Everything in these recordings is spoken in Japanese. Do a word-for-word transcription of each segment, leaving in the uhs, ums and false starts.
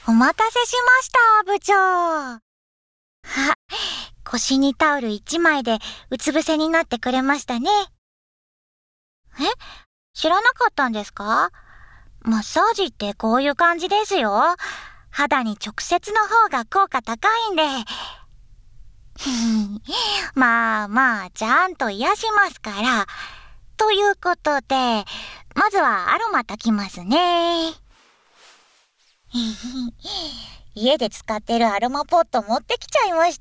お待たせしました、部長。は、腰にタオル一枚でうつ伏せになってくれましたね。え、知らなかったんですか？マッサージってこういう感じですよ。肌に直接の方が効果高いんで。まあまあ、ちゃんと癒しますから。ということで、まずはアロマ炊きますね。家で使ってるアロマポット持ってきちゃいました。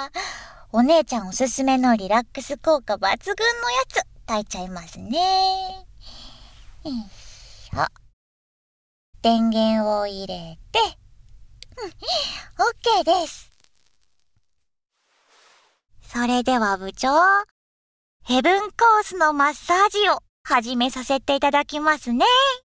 お姉ちゃんおすすめのリラックス効果抜群のやつ炊いちゃいますね。よいしょ。電源を入れて、うん、OK です。それでは部長、ヘブンコースのマッサージを始めさせていただきますね。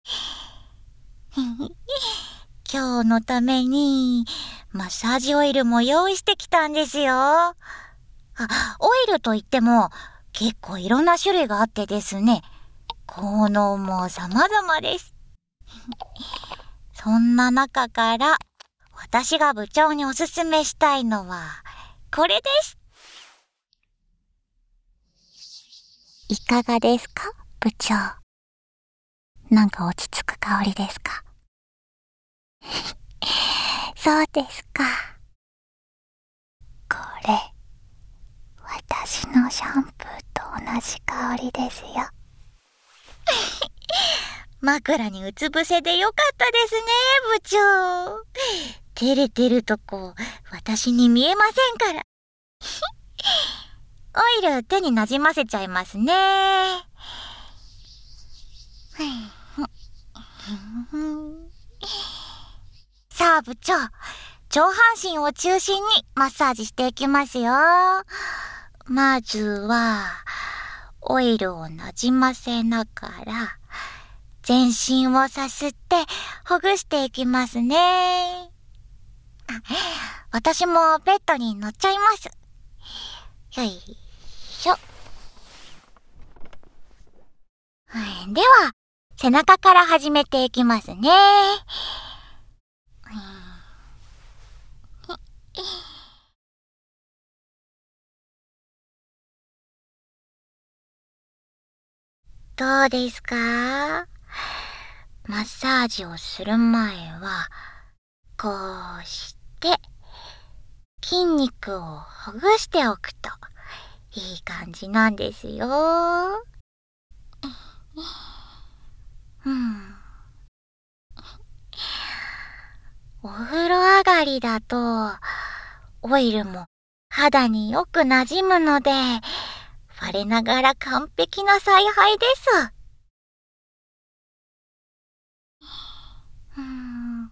今日のためにマッサージオイルも用意してきたんですよ。あ、オイルといっても結構いろんな種類があってですね、効能も様々です。そんな中から私が部長におすすめしたいのはこれです。いかがですか、部長。なんか落ち着く香りですか？そうですか。これ、私のシャンプーと同じ香りですよ。枕にうつ伏せでよかったですね、部長。照れてるとこ、私に見えませんから。オイル手になじませちゃいますね。さあ部長、上半身を中心にマッサージしていきますよ。まずは、オイルをなじませながら、全身をさすってほぐしていきますね。私もベッドに乗っちゃいます。よいしょ。では、背中から始めていきますね。どうですか？マッサージをする前は、こうして、筋肉をほぐしておくと、いい感じなんですよ。うん。お風呂上がりだと、オイルも肌によく馴染むので、我ながら完璧な采配です。うーん、うん。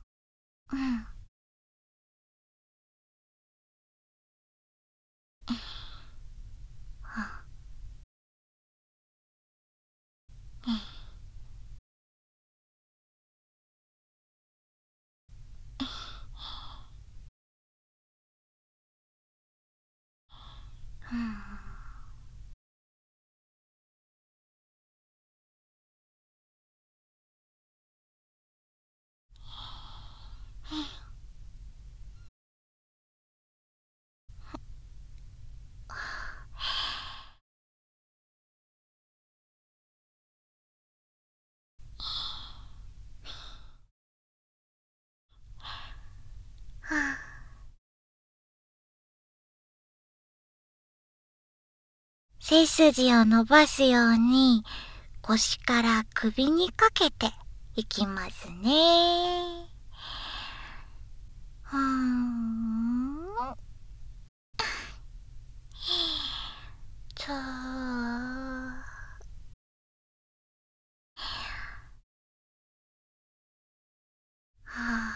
背筋を伸ばすように腰から首にかけていきますね。うーん。とは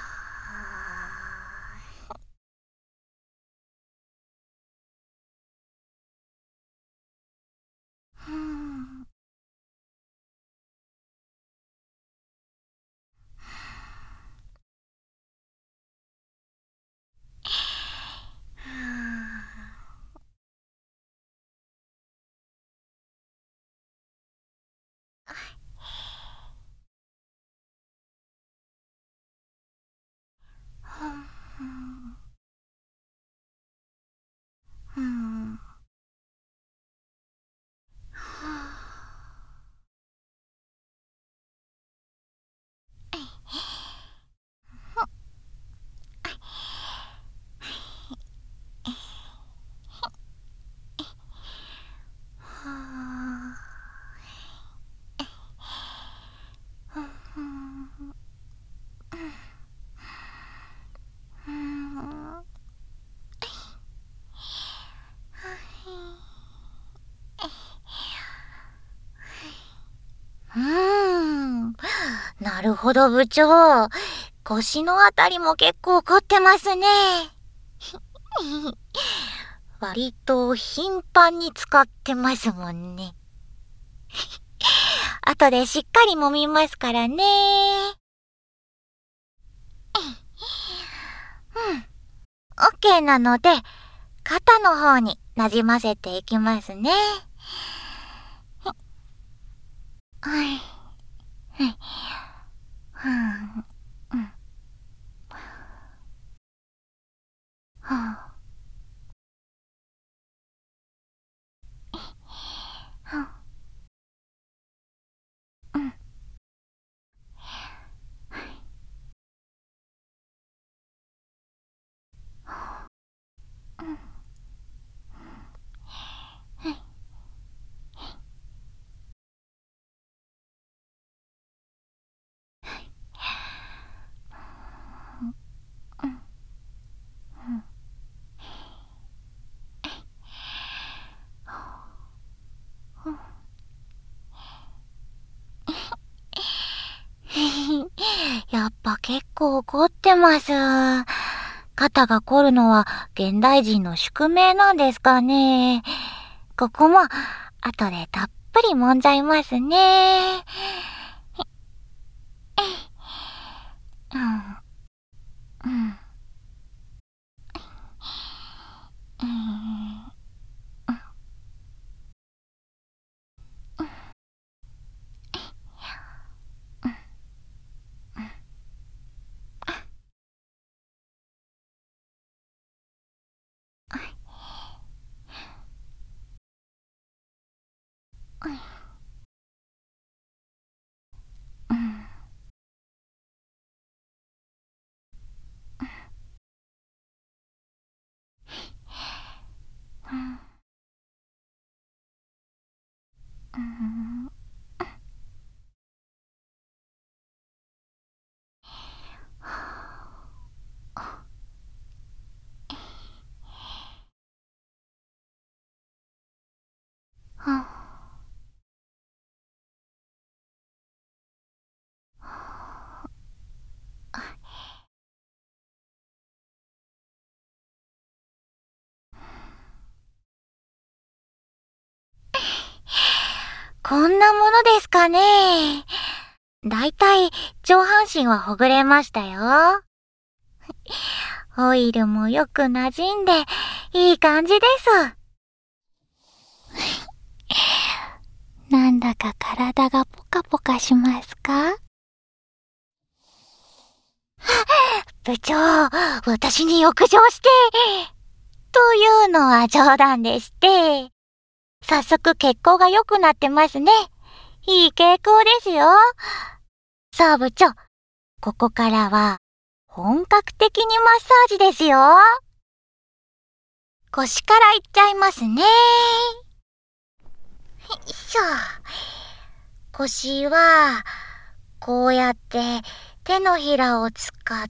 ぁ、うん。 るほど部長。腰のあたりも結構凝ってますね。割と頻繁に使ってますもんね。後でしっかり揉みますからね。うん。OK なので、肩の方になじませていきますね。はい。はい。はん。うん。はあ。はあ。うん。うん。はい。うん。うん。うん。やっぱ結構怒ってます。肩が凝るのは現代人の宿命なんですかね。ここも後でたっぷり揉んじゃいますね。うん。うん。うん。うん。うん。こんなものですかね。だいたい上半身はほぐれましたよ。オイルもよく馴染んでいい感じです。なんだか体がポカポカしますか？部長、私に浴場して、というのは冗談でして、早速血行が良くなってますね。いい傾向ですよ。さあ部長、ここからは本格的にマッサージですよ。腰からいっちゃいますね。よいしょ。腰は、こうやって手のひらを使って、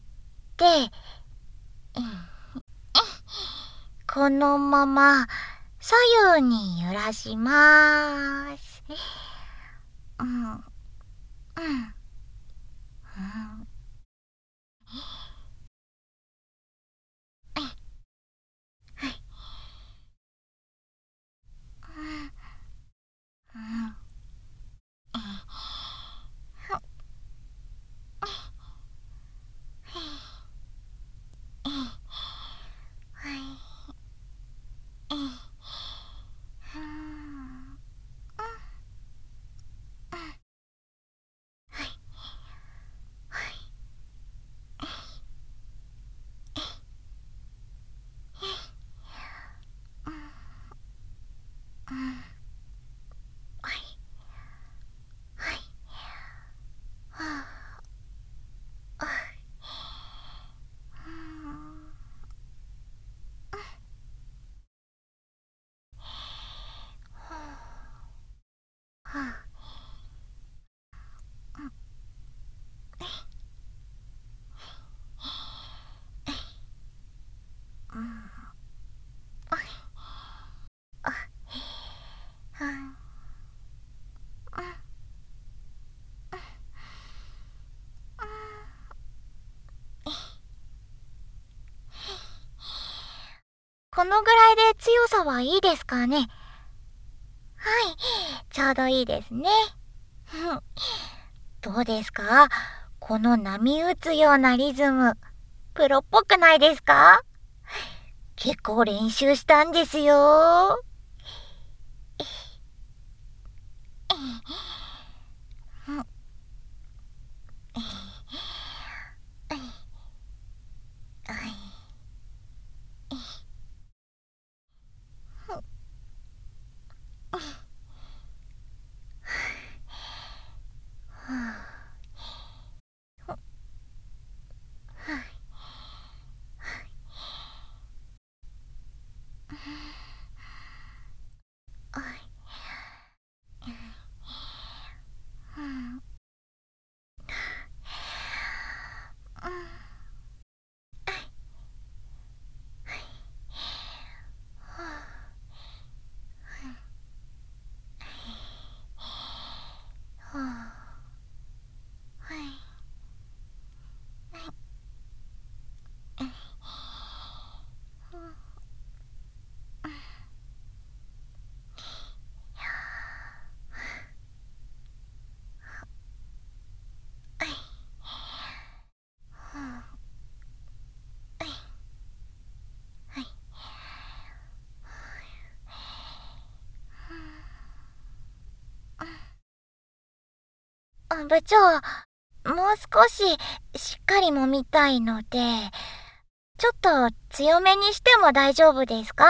うん、このまま左右に揺らしまーす。うん、うん、うん。はい。うん、うん。はい。 このぐらいで強さはいいですかね。はい、ちょうどいいですね。どうですか？この波打つようなリズム、プロっぽくないですか？結構練習したんですよ。部長、もう少ししっかり揉みたいので、ちょっと強めにしても大丈夫ですか？はい、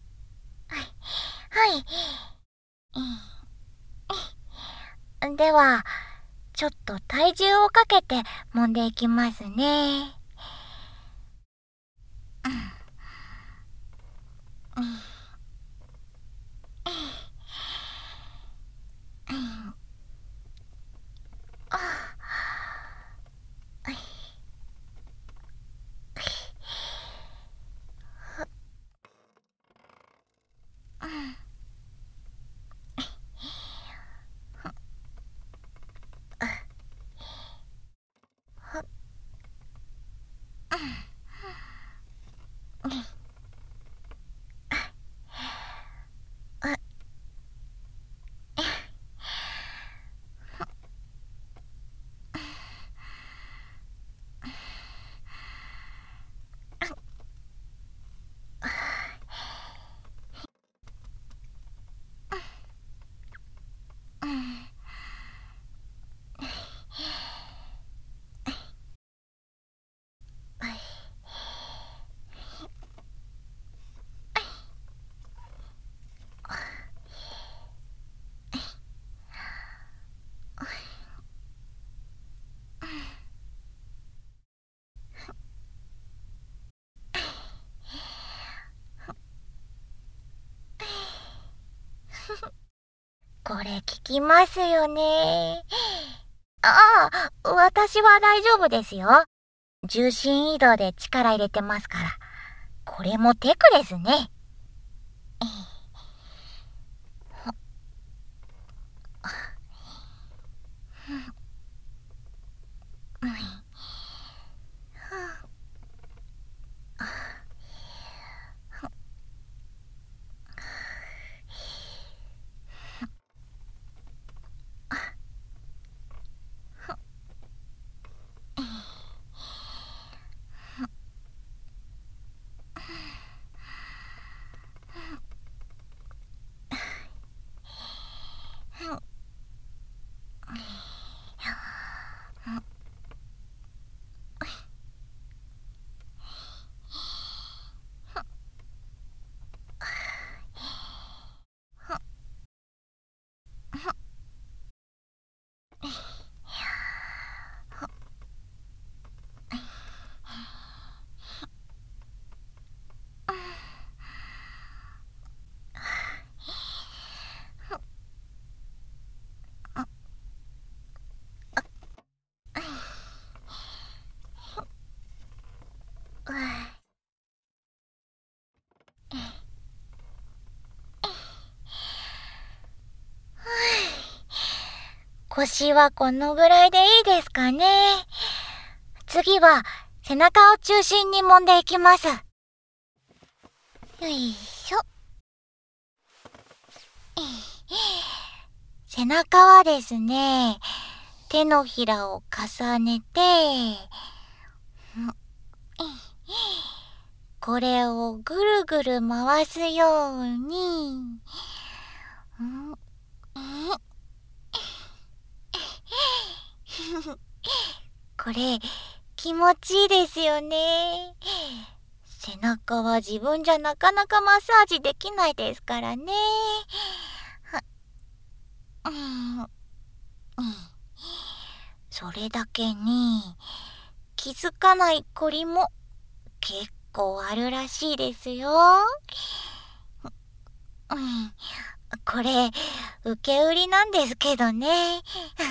はい。では、ちょっと体重をかけて揉んでいきますね。これ効きますよね。ああ、私は大丈夫ですよ。重心移動で力入れてますから。これもテクですね。腰はこのぐらいでいいですかね。次は背中を中心に揉んでいきます。 よいしょ。背中はですね、手のひらを重ねて、これをぐるぐる回すように、これ気持ちいいですよね。背中は自分じゃなかなかマッサージできないですからね。うん、それだけに気づかないこりも結構あるらしいですよ。うん、これ受け売りなんですけどね。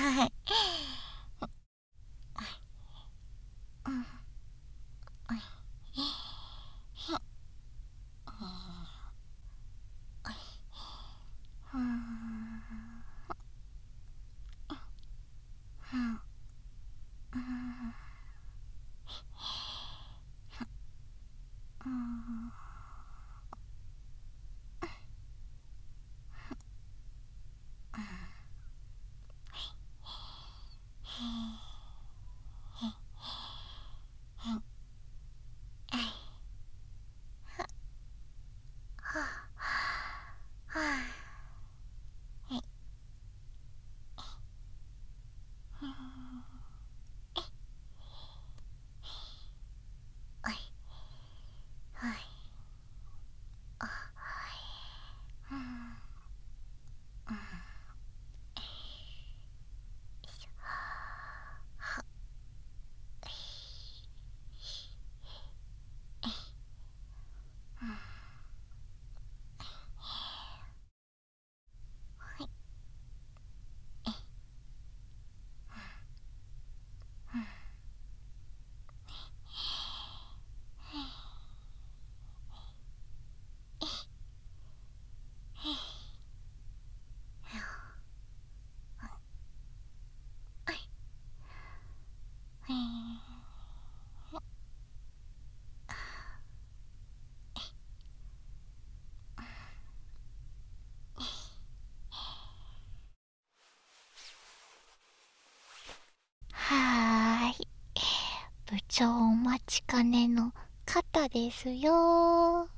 はーい。部長お待ちかねの肩ですよ。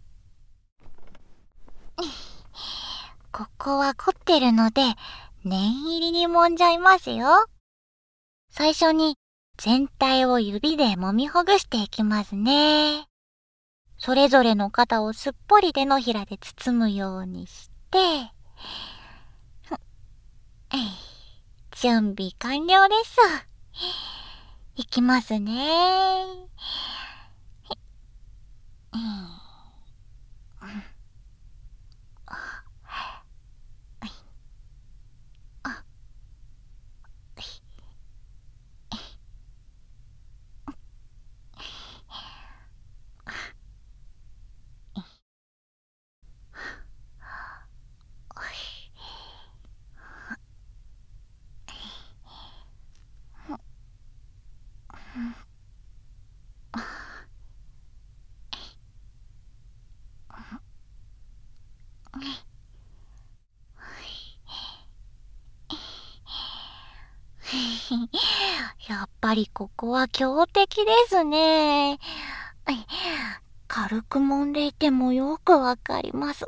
ここは凝ってるので、念入りに揉んじゃいますよ。最初に全体を指で揉みほぐしていきますね。それぞれの肩をすっぽり手のひらで包むようにして、準備完了です。いきますね。やっぱりここは強敵ですね。軽く揉んでいてもよくわかります。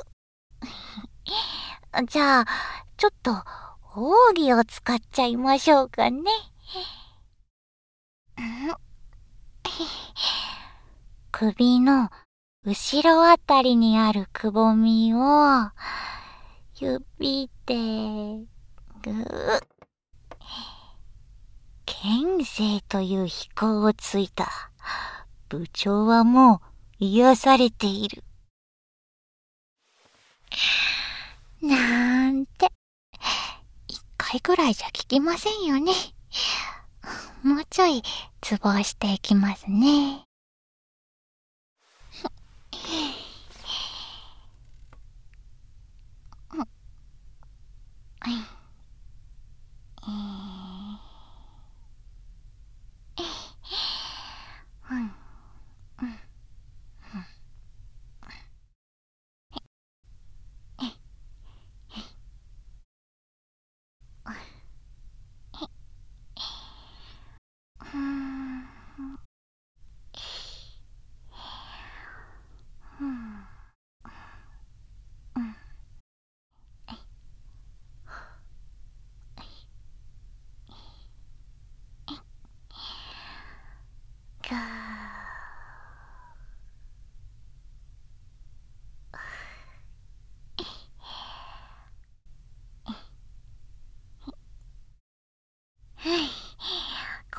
じゃあ、ちょっと奥義を使っちゃいましょうかね。首の後ろあたりにあるくぼみを指でぐーっ。剣聖という飛行をついた部長はもう癒されている。なんて、一回ぐらいじゃ効きませんよね。もうちょいツボをしていきますね。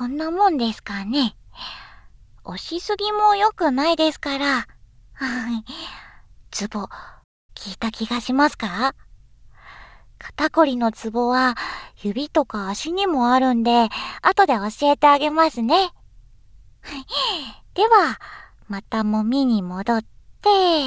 そんなもんですかね。押しすぎも良くないですから。はい。ツボ、効いた気がしますか？肩こりのツボは指とか足にもあるんで、後で教えてあげますね。では、また揉みに戻って、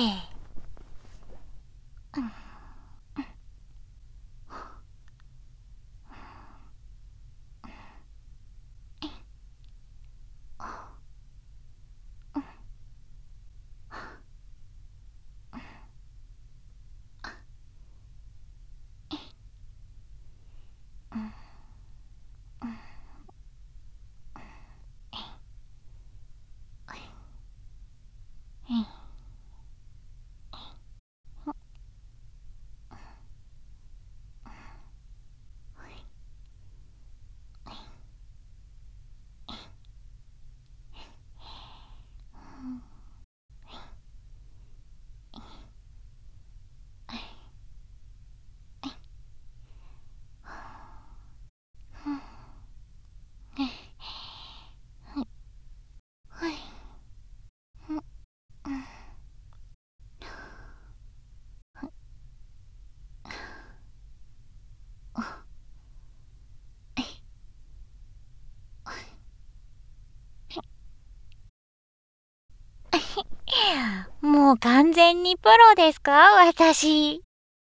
もう完全にプロですか、私。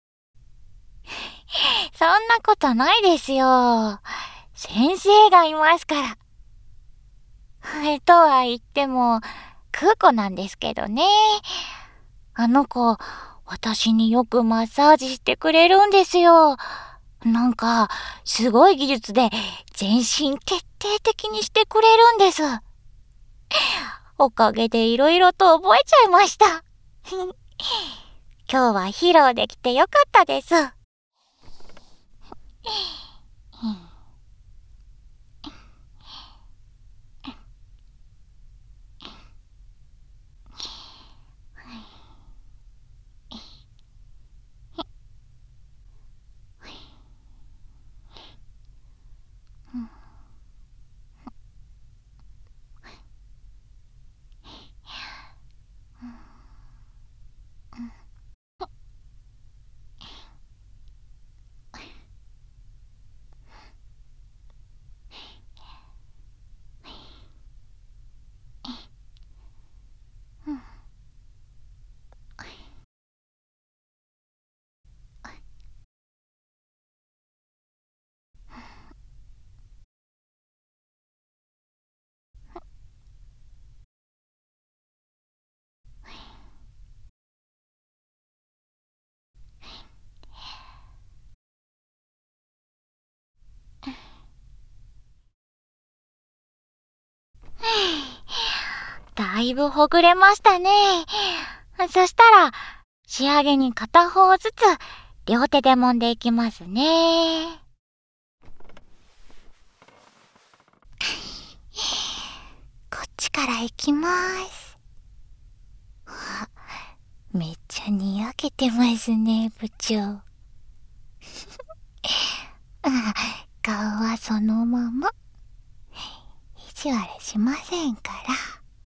そんなことないですよ。先生がいますから。えとは言っても、空子なんですけどね。あの子、私によくマッサージしてくれるんですよ。なんか、すごい技術で全身徹底的にしてくれるんです。おかげでいろいろと覚えちゃいました。今日は披露できてよかったです。だいぶほぐれましたね。そしたら、仕上げに片方ずつ両手で揉んでいきますね。こっちからいきます。あ、めっちゃにやけてますね、部長。あ、顔はそのまま。意地悪しませんから。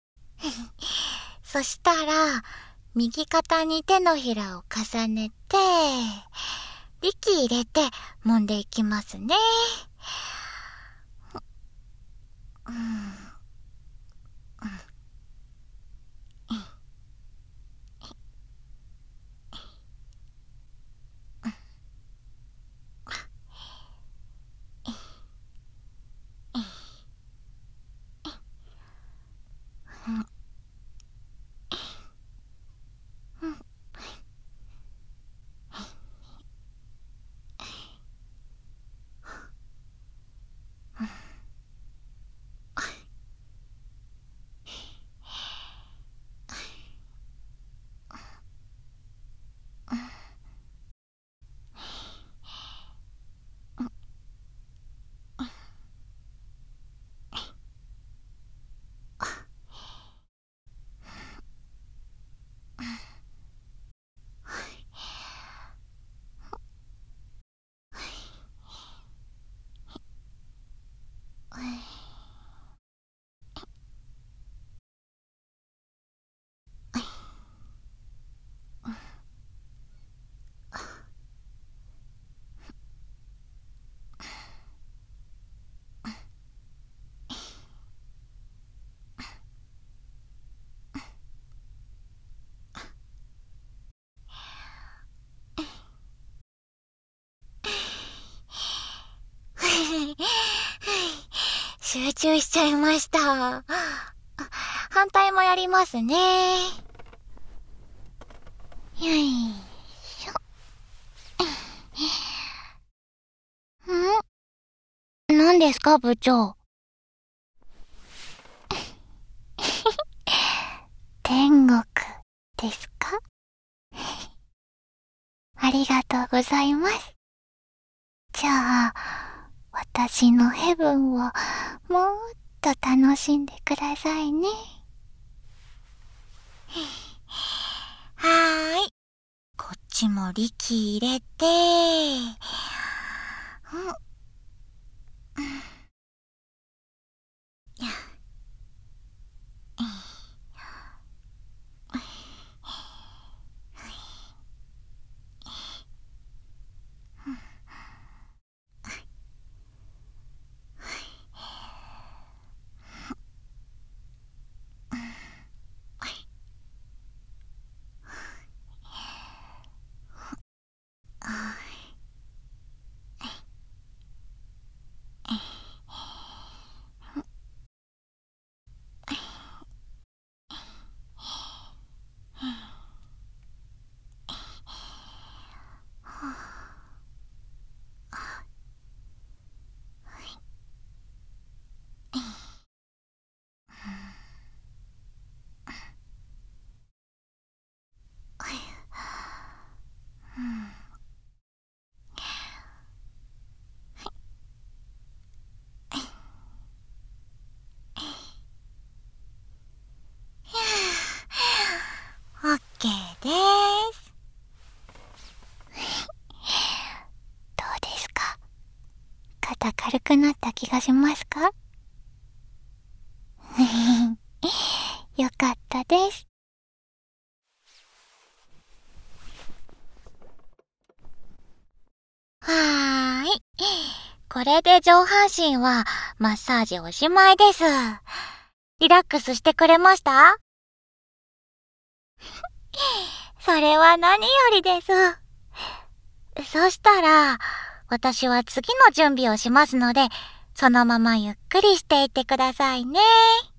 そしたら、右肩に手のひらを重ねて、力入れて揉んでいきますね。うん集中しちゃいました。反対もやりますね。よいしょ。ん？何ですか、部長。天国ですか？ありがとうございます。じゃあ、私のヘブンをもっと楽しんでくださいね。はーい。こっちも力入れて、うん、うんやオッケーでーす。どうですか？肩軽くなった気がしますか？よかったです。はーい。これで上半身はマッサージおしまいです。リラックスしてくれました？それは何よりです。そしたら、私は次の準備をしますので、そのままゆっくりしていってくださいね。